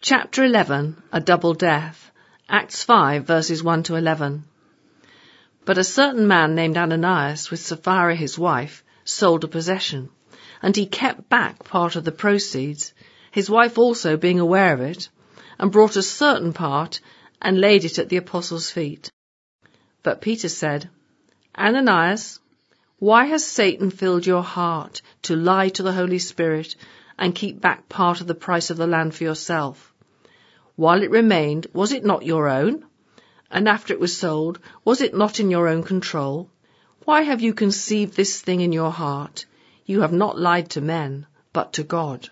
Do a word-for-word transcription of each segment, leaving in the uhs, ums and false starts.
Chapter eleven, A Double Death, Acts five, verses one to eleven. But a certain man named Ananias, with Sapphira his wife, sold a possession, and he kept back part of the proceeds, his wife also being aware of it, and brought a certain part and laid it at the apostles' feet. But Peter said, Ananias, why has Satan filled your heart to lie to the Holy Spirit and keep back part of the price of the land for yourself? While it remained, was it not your own? And after it was sold, was it not in your own control? Why have you conceived this thing in your heart? You have not lied to men, but to God.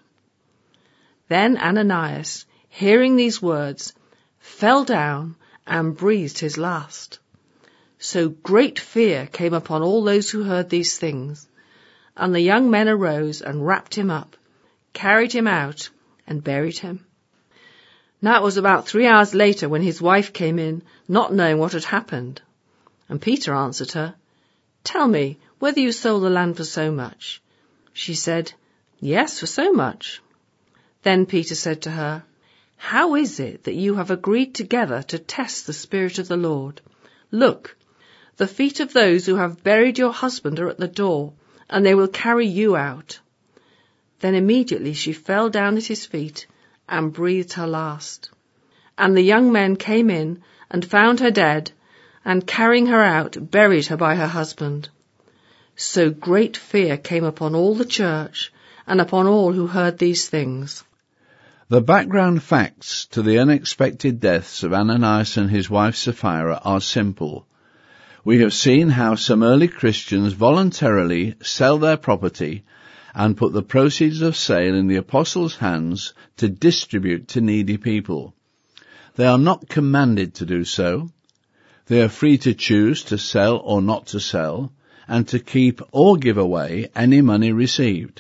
Then Ananias, hearing these words, fell down and breathed his last. So great fear came upon all those who heard these things. And the young men arose and wrapped him up, carried him out, and buried him. Now it was about three hours later when his wife came in, not knowing what had happened. And Peter answered her, Tell me whether you sold the land for so much. She said, Yes, for so much. Then Peter said to her, How is it that you have agreed together to test the Spirit of the Lord? Look, the feet of those who have buried your husband are at the door, and they will carry you out. Then immediately she fell down at his feet and breathed her last. And the young men came in and found her dead, and carrying her out, buried her by her husband. So great fear came upon all the church and upon all who heard these things. The background facts to the unexpected deaths of Ananias and his wife Sapphira are simple. We have seen how some early Christians voluntarily sell their property and put the proceeds of sale in the apostles' hands to distribute to needy people. They are not commanded to do so. They are free to choose to sell or not to sell, and to keep or give away any money received.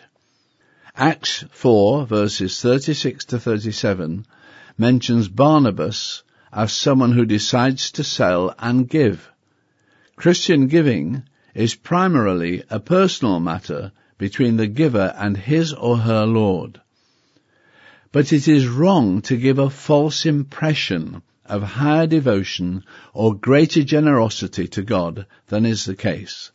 Acts four, verses thirty-six to thirty-seven, mentions Barnabas as someone who decides to sell and give. Christian giving is primarily a personal matter between the giver and his or her Lord. But it is wrong to give a false impression of higher devotion or greater generosity to God than is the case.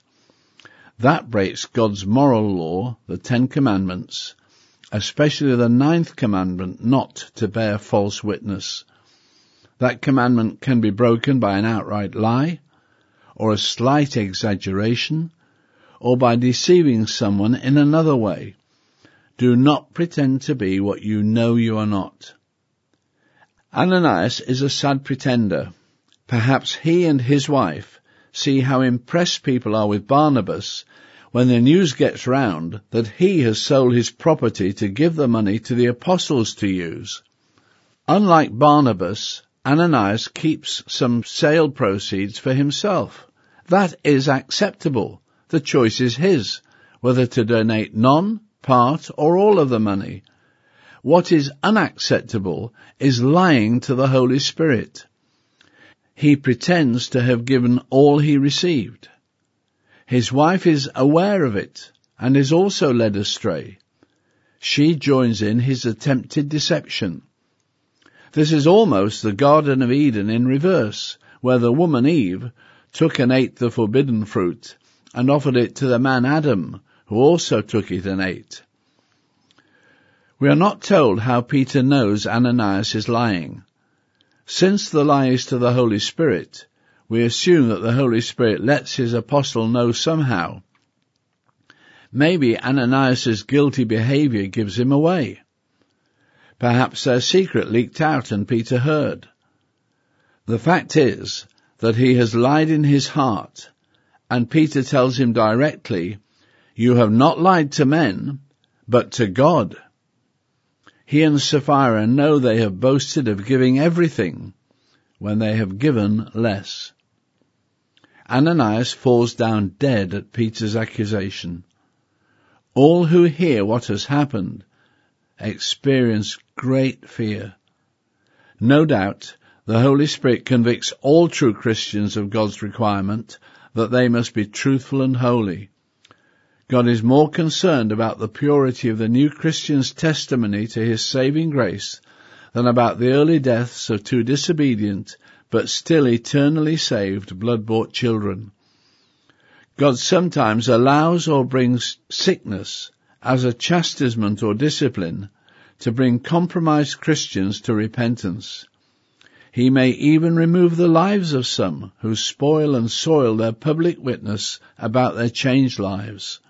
That breaks God's moral law, the Ten Commandments, especially the ninth commandment not to bear false witness. That commandment can be broken by an outright lie, or a slight exaggeration, or by deceiving someone in another way. Do not pretend to be what you know you are not. Ananias is a sad pretender. Perhaps he and his wife see how impressed people are with Barnabas when the news gets round that he has sold his property to give the money to the apostles to use. Unlike Barnabas, Ananias keeps some sale proceeds for himself. That is acceptable. The choice is his, whether to donate none, part, or all of the money. What is unacceptable is lying to the Holy Spirit. He pretends to have given all he received. His wife is aware of it and is also led astray. She joins in his attempted deception. This is almost the Garden of Eden in reverse, where the woman Eve took and ate the forbidden fruit and offered it to the man Adam, who also took it and ate. We are not told how Peter knows Ananias is lying. Since the lie is to the Holy Spirit, we assume that the Holy Spirit lets his apostle know somehow. Maybe Ananias' guilty behavior gives him away. Perhaps their secret leaked out and Peter heard. The fact is that he has lied in his heart, and Peter tells him directly, You have not lied to men, but to God. He and Sapphira know they have boasted of giving everything when they have given less. Ananias falls down dead at Peter's accusation. All who hear what has happened experience great fear. No doubt, the Holy Spirit convicts all true Christians of God's requirement that they must be truthful and holy. God is more concerned about the purity of the new Christian's testimony to his saving grace than about the early deaths of two disobedient but still eternally saved blood-bought children. God sometimes allows or brings sickness as a chastisement or discipline to bring compromised Christians to repentance. He may even remove the lives of some who spoil and soil their public witness about their changed lives.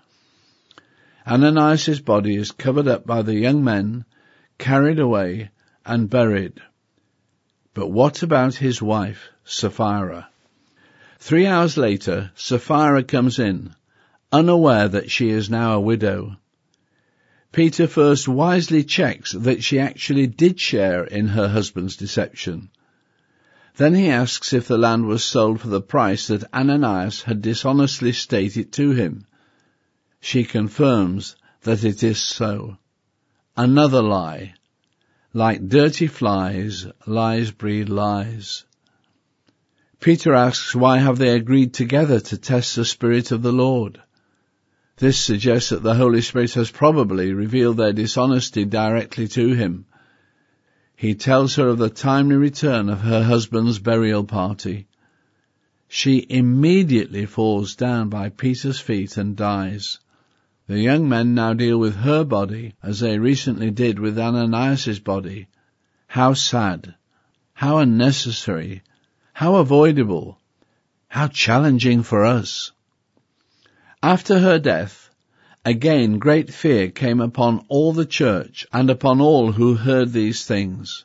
Ananias' body is covered up by the young men, carried away and buried. But what about his wife, Sapphira? Three hours later, Sapphira comes in, unaware that she is now a widow. Peter first wisely checks that she actually did share in her husband's deception. Then he asks if the land was sold for the price that Ananias had dishonestly stated to him. She confirms that it is so. Another lie. Like dirty flies, lies breed lies. Peter asks, why have they agreed together to test the Spirit of the Lord? This suggests that the Holy Spirit has probably revealed their dishonesty directly to him. He tells her of the timely return of her husband's burial party. She immediately falls down by Peter's feet and dies. The young men now deal with her body as they recently did with Ananias' body. How sad, how unnecessary, how avoidable, how challenging for us. After her death, again great fear came upon all the church and upon all who heard these things.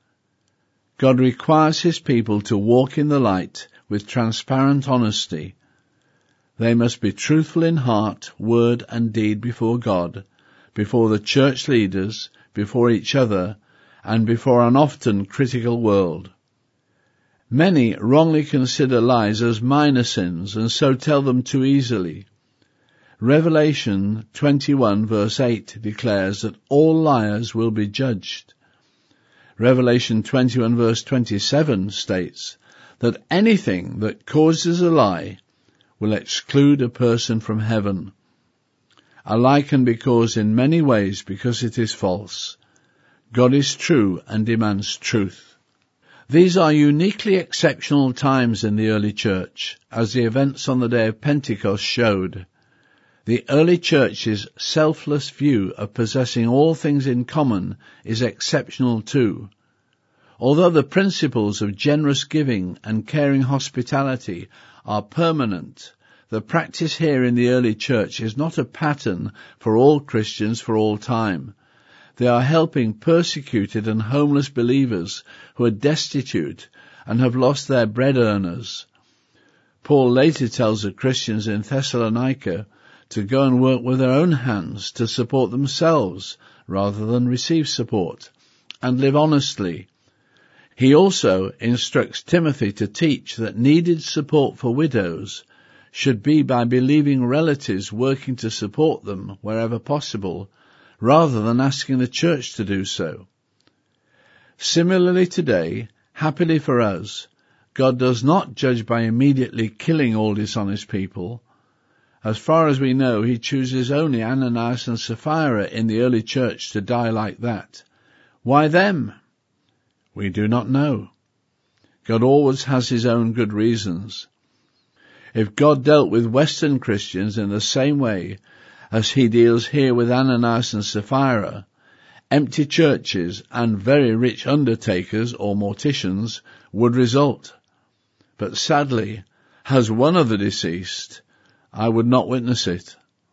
God requires his people to walk in the light with transparent honesty. They must be truthful in heart, word and deed before God, before the church leaders, before each other, and before an often critical world. Many wrongly consider lies as minor sins and so tell them too easily. Revelation twenty-one verse eight declares that all liars will be judged. Revelation twenty-one verse twenty-seven states that anything that causes a lie will exclude a person from heaven. A lie can be caused in many ways because it is false. God is true and demands truth. These are uniquely exceptional times in the early church, as the events on the day of Pentecost showed. The early church's selfless view of possessing all things in common is exceptional too. Although the principles of generous giving and caring hospitality are permanent, the practice here in the early church is not a pattern for all Christians for all time. They are helping persecuted and homeless believers who are destitute and have lost their bread earners. Paul later tells the Christians in Thessalonica to go and work with their own hands to support themselves rather than receive support, and live honestly. He also instructs Timothy to teach that needed support for widows should be by believing relatives working to support them wherever possible, rather than asking the church to do so. Similarly today, happily for us, God does not judge by immediately killing all dishonest people. As far as we know, he chooses only Ananias and Sapphira in the early church to die like that. Why them? We do not know. God always has his own good reasons. If God dealt with Western Christians in the same way as he deals here with Ananias and Sapphira, empty churches and very rich undertakers or morticians would result. But sadly, as one of the deceased, I would not witness it.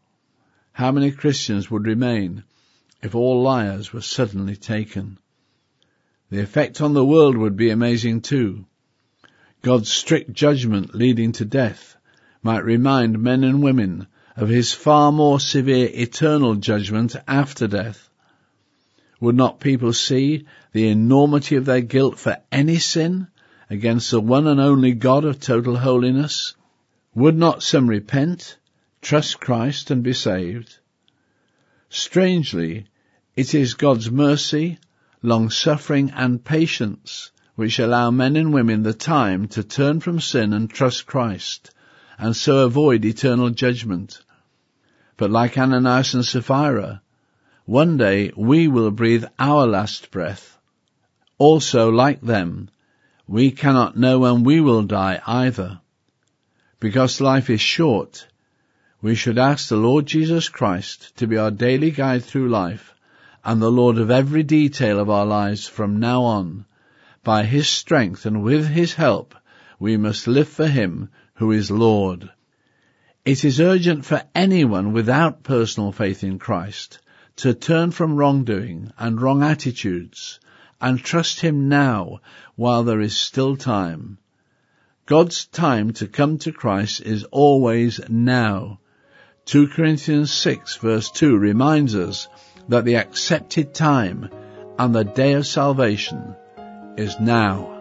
How many Christians would remain if all liars were suddenly taken? The effect on the world would be amazing too. God's strict judgment leading to death might remind men and women of his far more severe eternal judgment after death. Would not people see the enormity of their guilt for any sin against the one and only God of total holiness? Would not some repent, trust Christ, and be saved? Strangely, it is God's mercy, long-suffering, and patience which allow men and women the time to turn from sin and trust Christ, and so avoid eternal judgment. But like Ananias and Sapphira, one day we will breathe our last breath. Also, like them, we cannot know when we will die either. Because life is short, we should ask the Lord Jesus Christ to be our daily guide through life and the Lord of every detail of our lives from now on. By his strength and with his help, we must live for him who is Lord. It is urgent for anyone without personal faith in Christ to turn from wrongdoing and wrong attitudes and trust him now while there is still time. God's time to come to Christ is always now. Second Corinthians six verse two reminds us that the accepted time and the day of salvation is now.